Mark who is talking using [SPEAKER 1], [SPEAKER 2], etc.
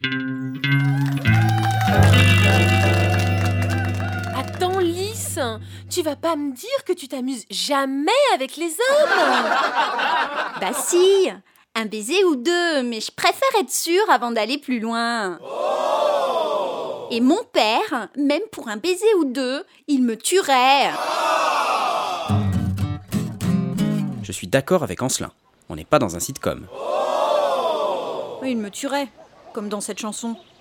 [SPEAKER 1] Attends, Lys, tu vas pas me dire que tu t'amuses jamais avec les hommes?
[SPEAKER 2] Bah si, un baiser ou deux, mais je préfère être sûre avant d'aller plus loin. Et mon père, même pour un baiser ou deux, il me tuerait.
[SPEAKER 3] Je suis d'accord avec Ancelin. On n'est pas dans un sitcom.
[SPEAKER 2] Il me tuerait, comme dans cette chanson.